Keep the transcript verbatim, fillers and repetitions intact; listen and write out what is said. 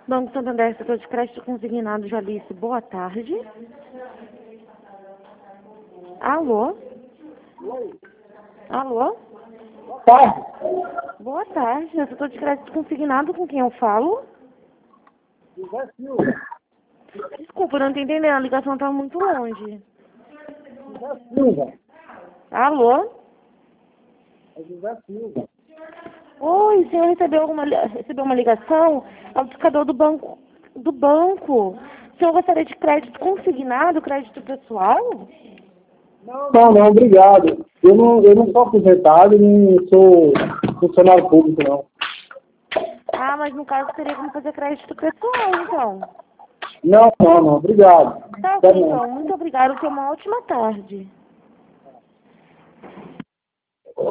Banco Santander, setor de crédito consignado, Jalice, boa tarde. Alô? Alô? Boa tarde. Boa tarde, eu setor de crédito consignado, com quem eu falo? José Silva. Desculpa, eu não tô entendendo, a ligação tá muito longe. José Silva. Alô? É José Silva. Oi, o senhor recebeu, alguma, li- recebeu uma ligação? É o buscador do banco. Do banco. O senhor gostaria de crédito consignado, crédito pessoal? Não, não, não, obrigado. Eu não, eu não sou aposentado, nem sou funcionário público, não. Ah, mas no caso teria como fazer crédito pessoal, então. Não, não, não, obrigado. Tá Tá ok, bom. então. Muito obrigada. Tenha uma ótima tarde.